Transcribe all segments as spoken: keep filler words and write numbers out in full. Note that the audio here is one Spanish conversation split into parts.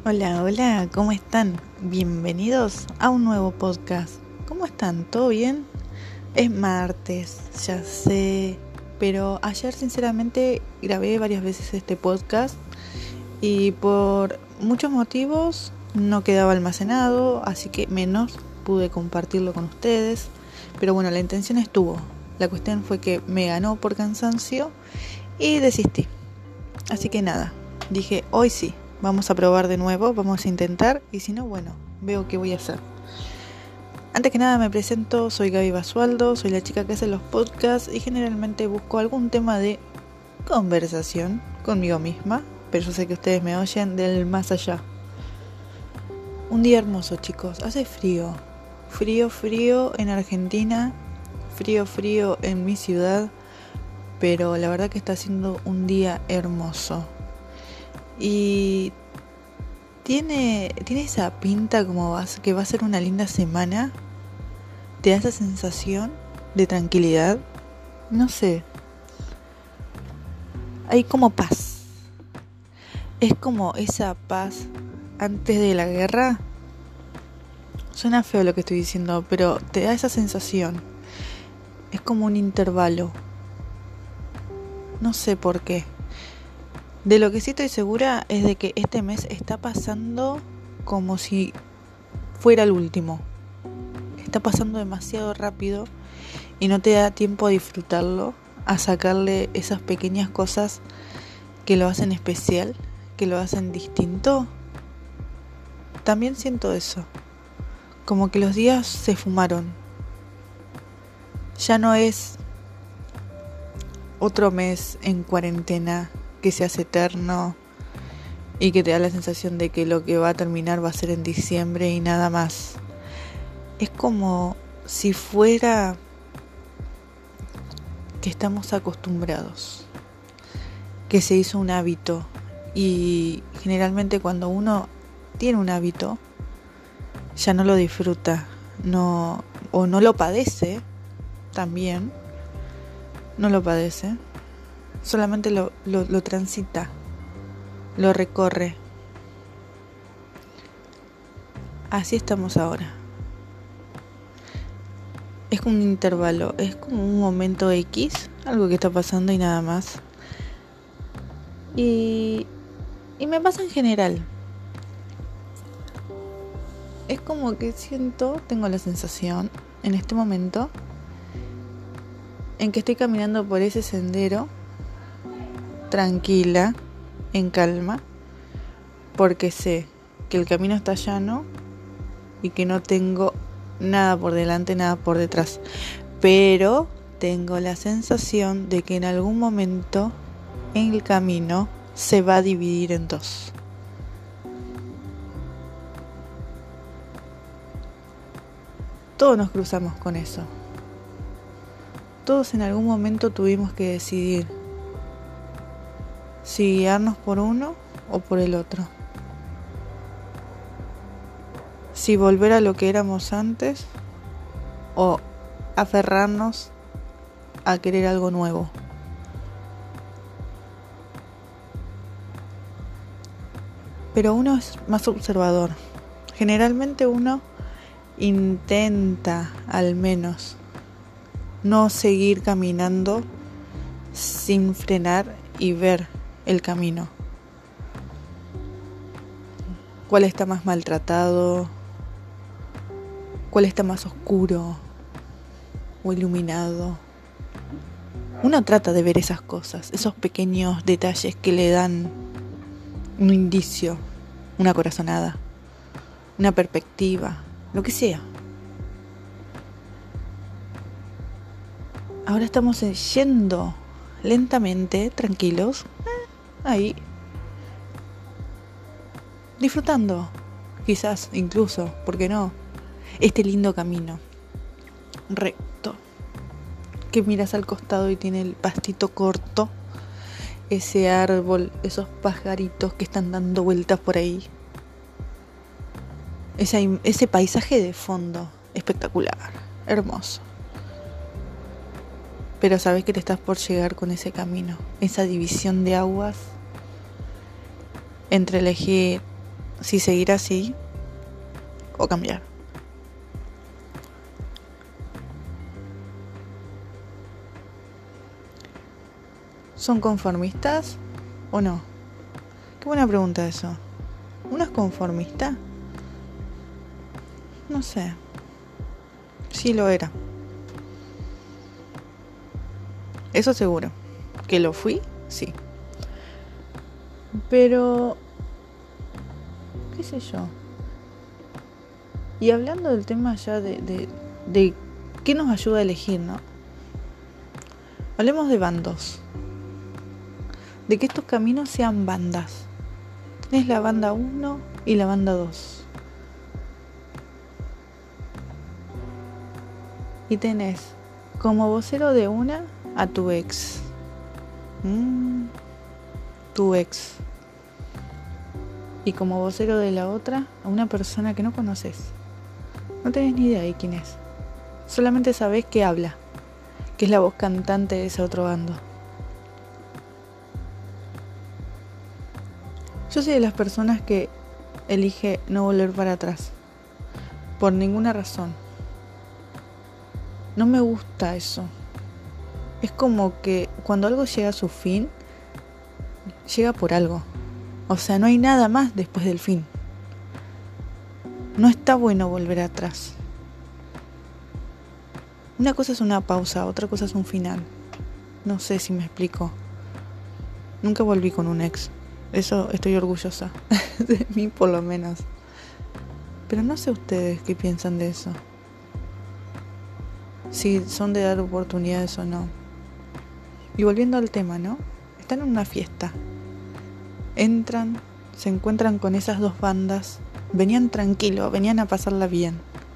Hola, hola, ¿cómo están? Bienvenidos a un nuevo podcast. ¿Cómo están? ¿Todo bien? Es martes, ya sé, pero ayer sinceramente grabé varias veces este podcast y por muchos motivos no quedaba almacenado, así que menos pude compartirlo con ustedes. Pero bueno, la intención estuvo. La cuestión fue que me ganó por cansancio y desistí. Así que nada, dije, hoy sí. Vamos a probar de nuevo, vamos a intentar y si no, bueno, veo qué voy a hacer. Antes que nada me presento, soy Gaby Basualdo, soy la chica que hace los podcasts y generalmente busco algún tema de conversación conmigo misma, pero yo sé que ustedes me oyen del más allá. Un día hermoso, chicos, hace frío, frío, frío en Argentina, frío, frío en mi ciudad, pero la verdad que está haciendo un día hermoso. Y tiene, tiene esa pinta como va, que va a ser una linda semana. Te da esa sensación de tranquilidad. No sé. Hay como paz. Es como esa paz antes de la guerra. Suena feo lo que estoy diciendo, pero te da esa sensación. Es como un intervalo. No sé por qué. De lo que sí estoy segura es de que este mes está pasando como si fuera el último. Está pasando demasiado rápido y no te da tiempo a disfrutarlo, a sacarle esas pequeñas cosas que lo hacen especial, que lo hacen distinto. También siento eso, como que los días se fumaron. Ya no es otro mes en cuarentena que se hace eterno y que te da la sensación de que lo que va a terminar va a ser en diciembre y nada más. Es como si fuera que estamos acostumbrados, que se hizo un hábito, y generalmente cuando uno tiene un hábito ya no lo disfruta, no, o no lo padece también, no lo padece. Solamente lo, lo, lo transita, lo recorre. Así estamos ahora. Es como un intervalo, es como un momento X, algo que está pasando y nada más. Y, y me pasa en general. Es como que siento, tengo la sensación en este momento en que estoy caminando por ese sendero tranquila, en calma, porque sé que el camino está llano y que no tengo nada por delante, nada por detrás, pero tengo la sensación de que en algún momento en el camino se va a dividir en dos. Todos nos cruzamos con eso. Todos en algún momento tuvimos que decidir si guiarnos por uno o por el otro. Si volver a lo que éramos antes o aferrarnos a querer algo nuevo. Pero uno es más observador. Generalmente uno intenta al menos no seguir caminando sin frenar y ver el camino. ¿Cuál está más maltratado? ¿Cuál está más oscuro o iluminado? Uno trata de ver esas cosas, esos pequeños detalles que le dan un indicio, una corazonada, una perspectiva, lo que sea. Ahora estamos yendo lentamente, tranquilos, ahí, disfrutando, quizás incluso, ¿por qué no? Este lindo camino recto, que miras al costado y tiene el pastito corto, ese árbol, esos pajaritos que están dando vueltas por ahí, ese, ese paisaje de fondo, espectacular, hermoso. Pero sabes que te estás por llegar con ese camino, esa división de aguas entre elegir si seguir así o cambiar. ¿Son conformistas o no? Qué buena pregunta eso. ¿Uno es conformista? No sé. Sí lo era. Eso seguro. ¿Que lo fui? Sí. Pero... qué sé yo. Y hablando del tema ya de, de, de qué nos ayuda a elegir, ¿no? Hablemos de bandos. De que estos caminos sean bandas. Tenés la banda uno y la banda dos. Y tenés como vocero de una a tu ex. Mm, tu ex. Y como vocero de la otra a una persona que no conoces. No tenés ni idea de quién es. Solamente sabés que habla, que es la voz cantante de ese otro bando. Yo soy de las personas que elige no volver para atrás. Por ninguna razón. No me gusta eso. Es como que cuando algo llega a su fin, llega por algo. O sea, no hay nada más después del fin. No está bueno volver atrás. Una cosa es una pausa, otra cosa es un final. No sé si me explico. Nunca volví con un ex. Eso estoy orgullosa. De mí por lo menos. Pero no sé ustedes qué piensan de eso. Si son de dar oportunidades o no. Y volviendo al tema, ¿no? Están en una fiesta. Entran, se encuentran con esas dos bandas. Venían tranquilos, venían a pasarla bien.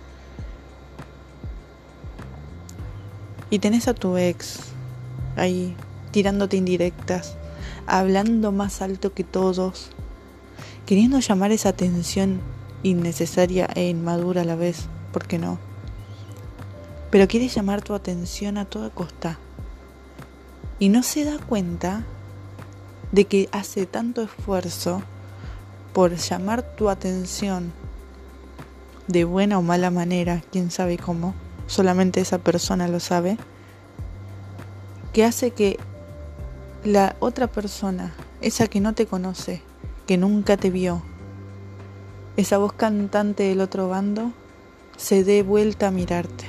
Y tenés a tu ex ahí tirándote indirectas, hablando más alto que todos, queriendo llamar esa atención innecesaria e inmadura a la vez, ¿por qué no? Pero quiere llamar tu atención a toda costa. Y no se da cuenta de que hace tanto esfuerzo por llamar tu atención de buena o mala manera, quién sabe cómo, solamente esa persona lo sabe, que hace que la otra persona, esa que no te conoce, que nunca te vio, esa voz cantante del otro bando, se dé vuelta a mirarte.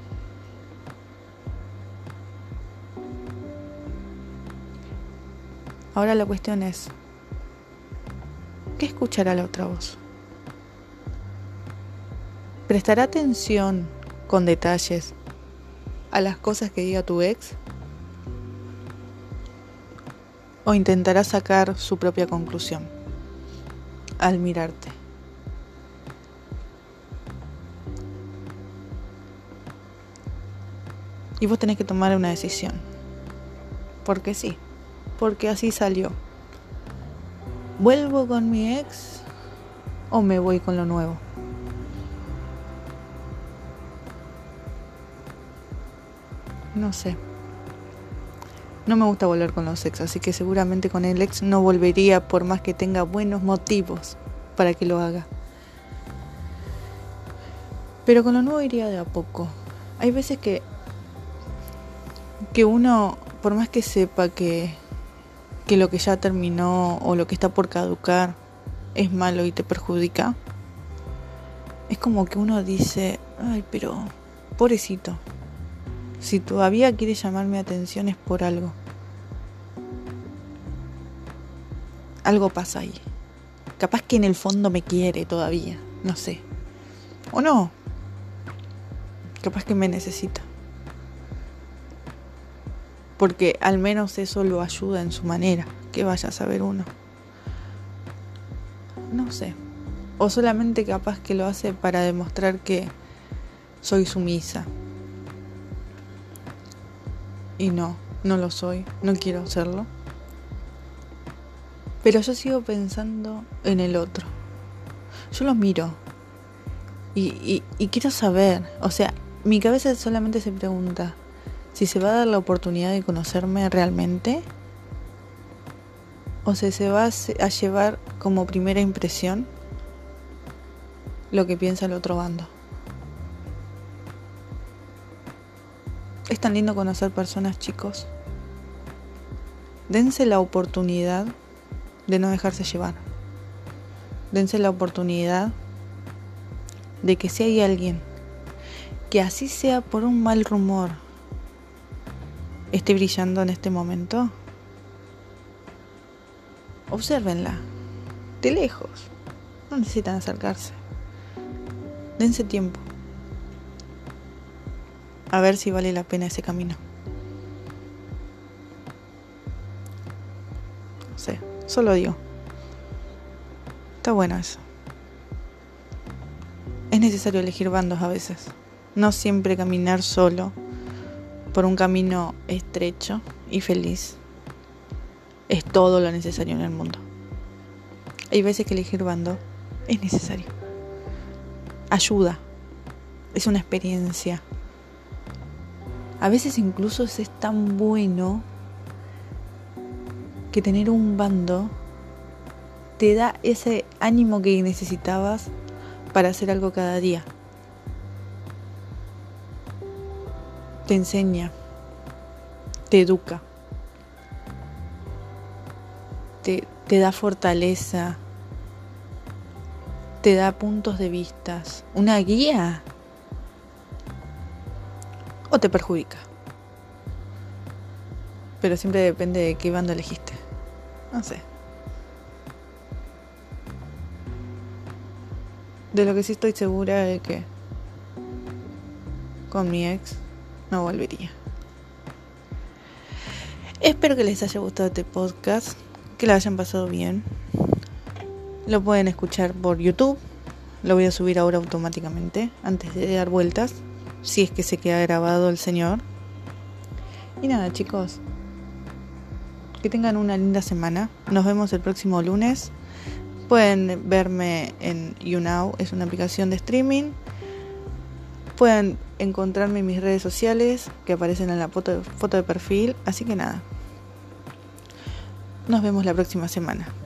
Ahora la cuestión es, ¿qué escuchará la otra voz? ¿Prestará atención con detalles a las cosas que diga tu ex? ¿O intentará sacar su propia conclusión al mirarte? Y vos tenés que tomar una decisión. Porque sí, porque así salió. ¿Vuelvo con mi ex o me voy con lo nuevo? No sé. No me gusta volver con los ex, así que seguramente con el ex no volvería por más que tenga buenos motivos para que lo haga. Pero con lo nuevo iría de a poco. Hay veces que que uno, por más que sepa que que lo que ya terminó o lo que está por caducar es malo y te perjudica, es como que uno dice, ay, pero pobrecito. Si todavía quiere llamar mi atención es por algo. Algo pasa ahí. Capaz que en el fondo me quiere todavía, no sé. O no. Capaz que me necesita. Porque al menos eso lo ayuda en su manera. Que vaya a saber uno. No sé. O solamente capaz que lo hace para demostrar que soy sumisa. Y no, no lo soy, no quiero serlo. Pero yo sigo pensando en el otro. Yo lo miro y, y, y quiero saber, o sea, mi cabeza solamente se pregunta si se va a dar la oportunidad de conocerme realmente o si se va a llevar como primera impresión lo que piensa el otro bando. Es tan lindo conocer personas, chicos. Dense la oportunidad de no dejarse llevar. Dense la oportunidad de que si hay alguien que así sea por un mal rumor esté brillando en este momento, obsérvenla de lejos. No necesitan acercarse. Dense tiempo a ver si vale la pena ese camino. No sé, solo digo. Está bueno eso. Es necesario elegir bandos a veces. No siempre caminar solo por un camino estrecho y feliz es todo lo necesario en el mundo. Hay veces que elegir bando es necesario. Ayuda. Es una experiencia. A veces incluso es tan bueno que tener un bando te da ese ánimo que necesitabas para hacer algo cada día. Te enseña, te educa, te, te da fortaleza, te da puntos de vista, una guía, o te perjudica. Pero siempre depende de qué bando elegiste. No sé. De lo que sí estoy segura es que con mi ex no volvería. Espero que les haya gustado este podcast, que lo hayan pasado bien. Lo pueden escuchar por YouTube. Lo voy a subir ahora automáticamente, antes de dar vueltas, si es que se queda grabado el señor. Y nada, chicos, que tengan una linda semana. Nos vemos el próximo lunes. Pueden verme en YouNow, es una aplicación de streaming. Pueden encontrarme en mis redes sociales que aparecen en la foto, foto de perfil. Así que nada, nos vemos la próxima semana.